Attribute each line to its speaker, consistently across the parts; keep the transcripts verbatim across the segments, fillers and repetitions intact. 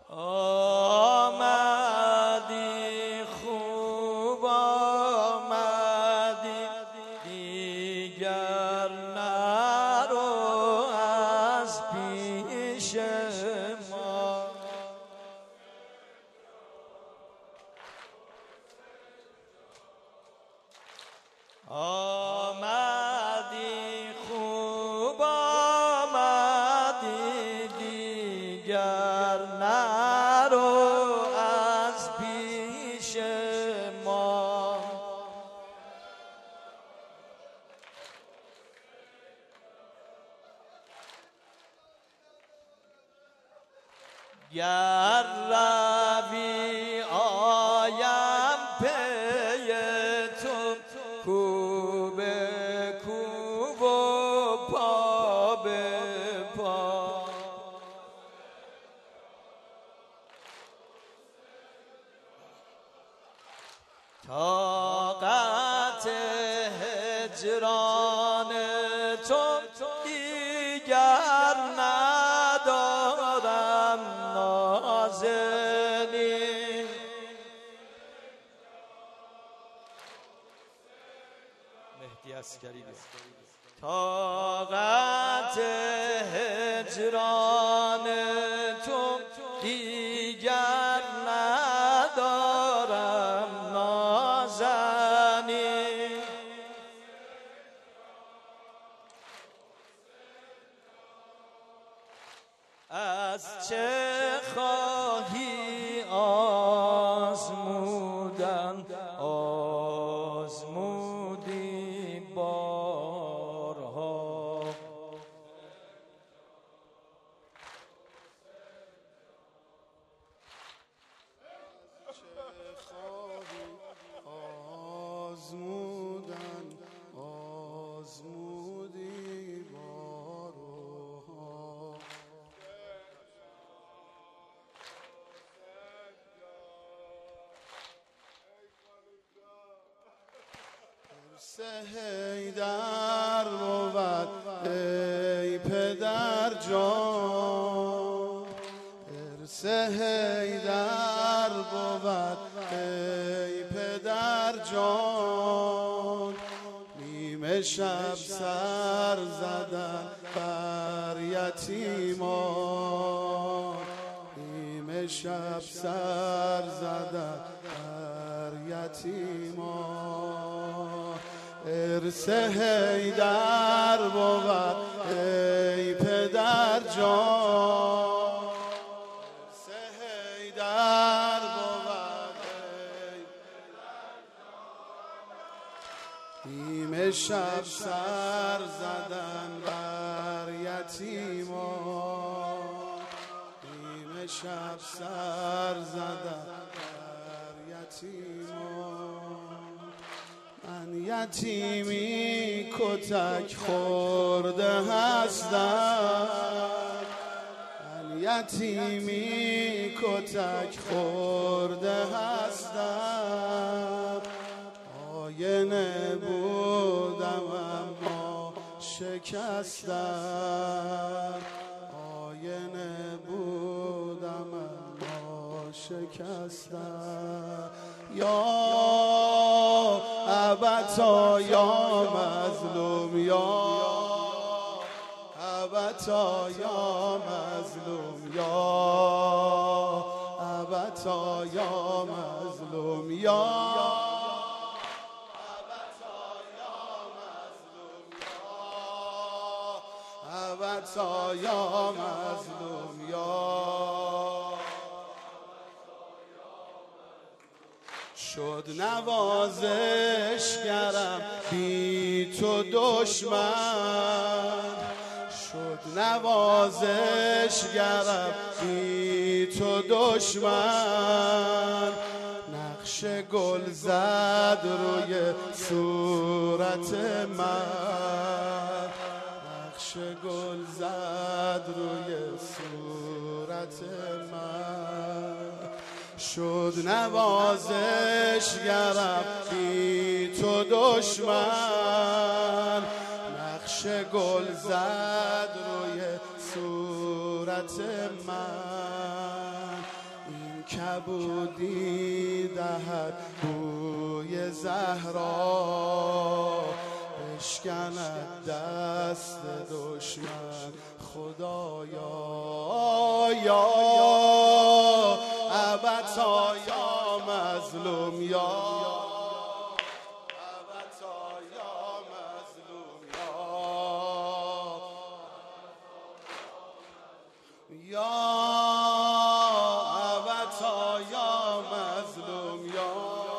Speaker 1: آمدی خوب آمدی دیگر نرو از پیش ما. آمدی خوب آمدی دیگر نرو از پیش ما. گر روی آیم پی تو کو به کو و پا به پا. طاقت هجران تو دیگر ندارم نازنین. مهدی عسکری. طاقت هجران تو دیگر ندارم نازنین. از چه خواهی آزمودن آزمودی بارها.
Speaker 2: آزمودن آزمودی بارها. ارث حیدر بود ای پدر جان. ارث حیدر بود ای پدر جان. نیمه شب سر زدن بر یتیمان. نیمه شب سر زدن بر یتیمان. ارث حیدر بود ای پدر جان. ارث حیدر بود ای پدر جان. نیمه شب سر زدن بر یتیمان. نیمه شب سر زدن بر یتیمان. من یتیمی کتک خورده هستم. من یتیمی کتک خورده هستم. آینه بودم اما شکستم. آینه بودم اما شکستم. یا ابتا یا مظلوم یا ابتا یا مظلوم یا ابتا یا مظلوم یا ابتا یا مظلوم یا. شد نوازشگرم بی تو دشمن. شد نوازشگرم بی تو دشمن. نقش گل زد روی صورت من. نقش گل زد روی صورت من. شد نوازشگرم بی تو دشمن. نقش گل زد روی صورت من. کبودی دهد بوی زهرا، بشکند دست دشمن خدایا. یا ابتا یا مظلوم، یا ابتا یا مظلوم، یا یا ابتا یا مظلوم، یا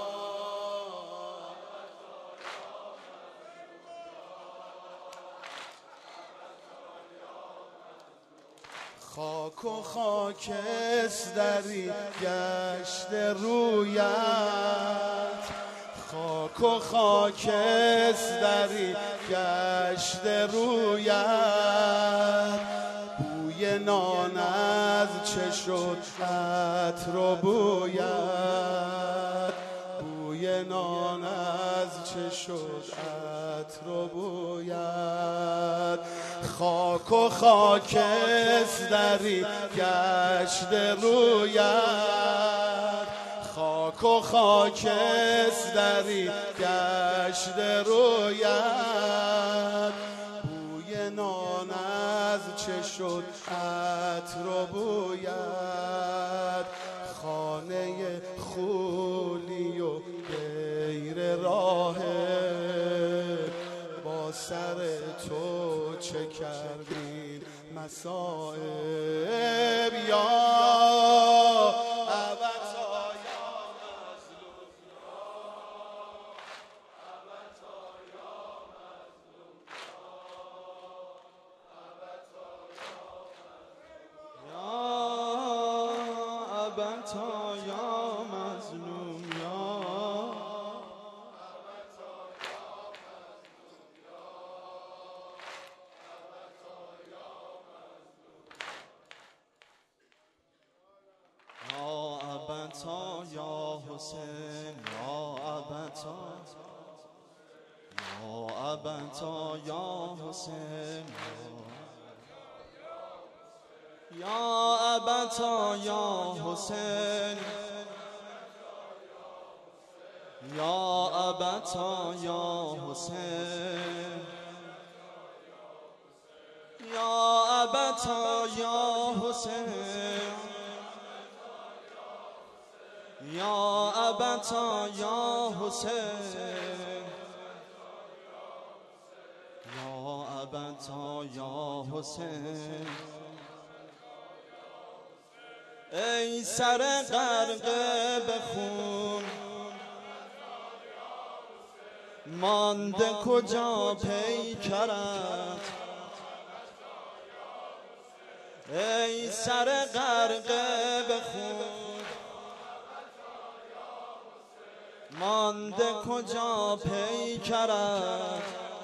Speaker 2: خاک و خاکستری گشت رویت، خاک و خاکستری گشت رویت، بوی نان از چه شد عطر و بویت، بوی نان از چه شد عطر و بویت. خاک و خاکستری گشت رویت، خاک و خاکستری گشت رویت، بوی نان از چه شد عطر و بویت. خانه خولی و غیر راهب، با سر تو چه کردین مصائب. یا ابتا یا مظلوم، ابتا یا مظلوم، ابتا یا مظلوم، ابتا یا حسین، یا ابتا، یا ابتا یا حسین، یا ابتا یا حسین، یا ابتا یا حسین، یا ابتا یا حسین، یا ابتا یا حسین، یا ابتا یا حسین. ای سر غرقه به خون، مانده کجا پیکرت؟ ای سر غرقه به خون، مانده کجا پیکرت؟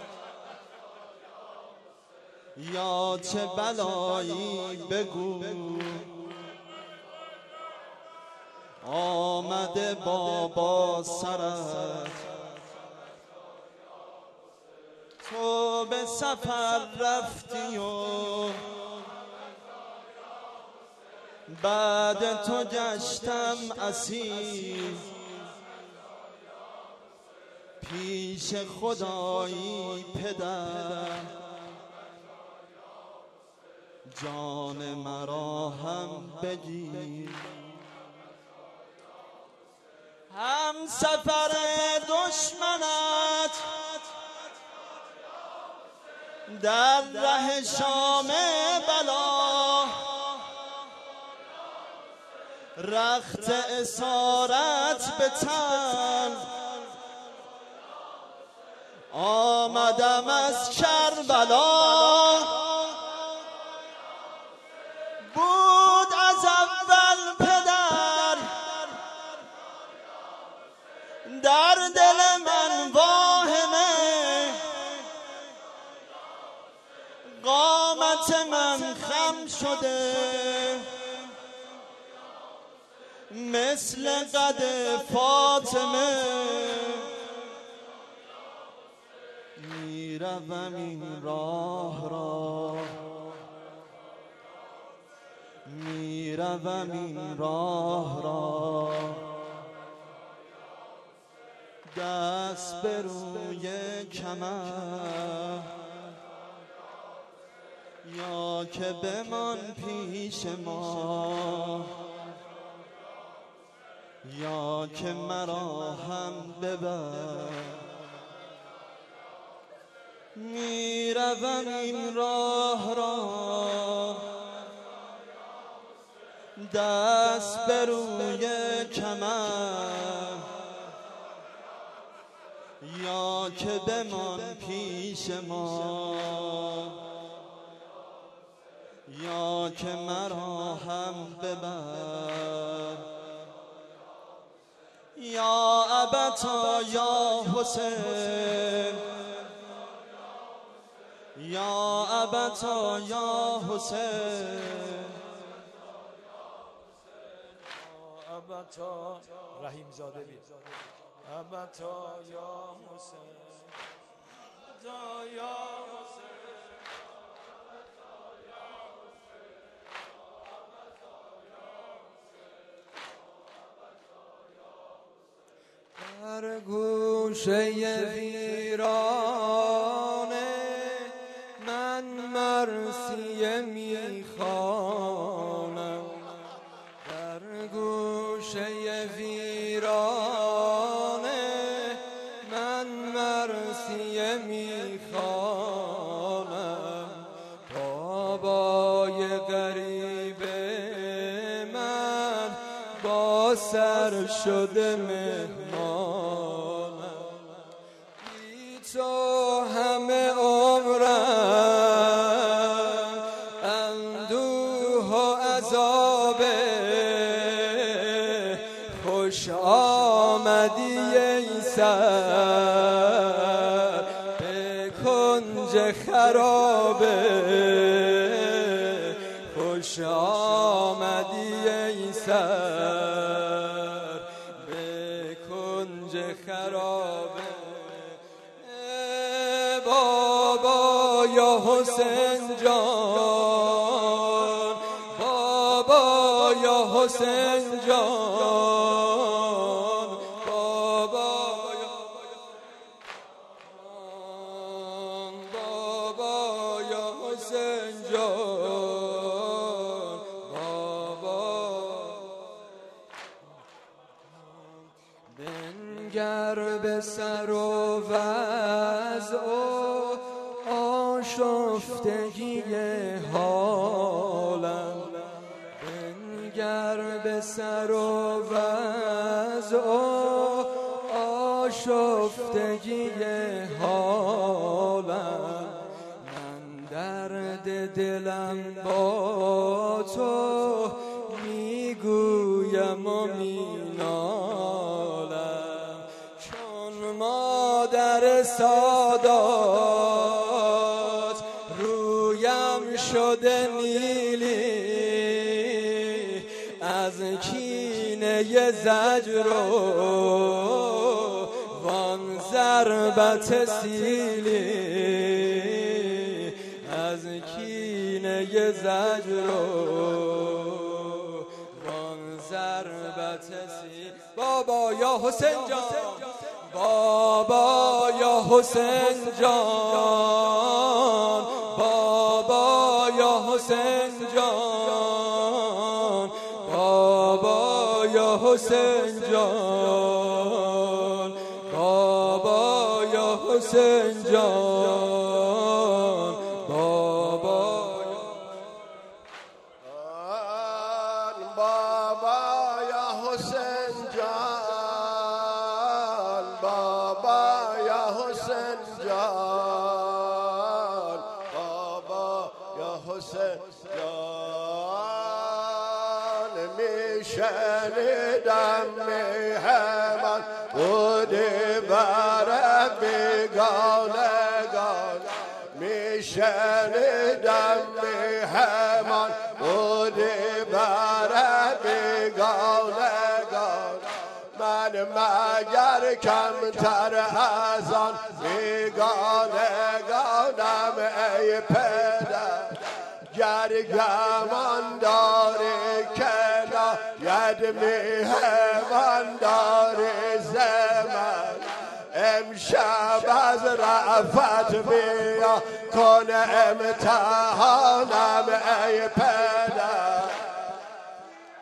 Speaker 2: یا چه بلایی بگو آمده بابا سرت؟ تو به سفر رفتی و بعد تو گشتم اسیر، پیش خدایی پدر جان مرا هم بگیر. هم سفر دشمنت در ره شام بلا، رخت اسارت به تن آمدم از کربلا. بود از اول پدر در دل من واهمه، قامت من خم شده مثل قد فاطمه. میروم این راه را، میروم روم این راه را، دست به روی کمر، یا که بمان پیش ما، یا که مرا هم ببر. میروم این راه را، دست به روی کمر، یا که بمان پیش ما، یا که مرا هم ببر. یا ابتا یا حسین، یا ابتا یا حسین،
Speaker 1: ابتا رحیم زاده بید. ابتا یا حسین، ابتا یا حسین. در گوشه ویرانه من مرثیه میخوانم، در گوشه ویرانه من مرثیه میخوانم. بابای غریب من با سر شده مهمانم، بی تو همه عمرم اندوه و عذابه. خوش آمدی ای سر به کنج خرابه، خوش آمدی ای سر به کنج خرابه. بابا یا حسین جان، بابا یا حسین جان، بابا یا جان، بابا یا حسین جان، بابا. بنگر به سر و وضع و آشفتگی حالم، بنگر به سر و وضع و آشفتگی حالم. من درد دلم با تو میگویم و مینالم، چون مادر سادات رویم شده نیلی. از کینه زجر و وان ضربت سیلی، از کینه زجر و وان ضربت سیلی. بابا یا حسین جان، بابا یا حسین جان، بابا یا حسین جان، بابا یا حسین جان، بابا یا حسین جان، بابا.
Speaker 2: بابا یا حسین جان، بابا یا حسین جان، بابا یا حسین جان. میشنیدم میهمان بودی بر بیگانگان، میشنیدم میهمان بودی بر بیگانگان. من مگر کمتر از آن بیگانگانم ای پدر، گر گمان داری که ید میهمان داری زمن امشب از رفت بیا کن امتحانم ای پر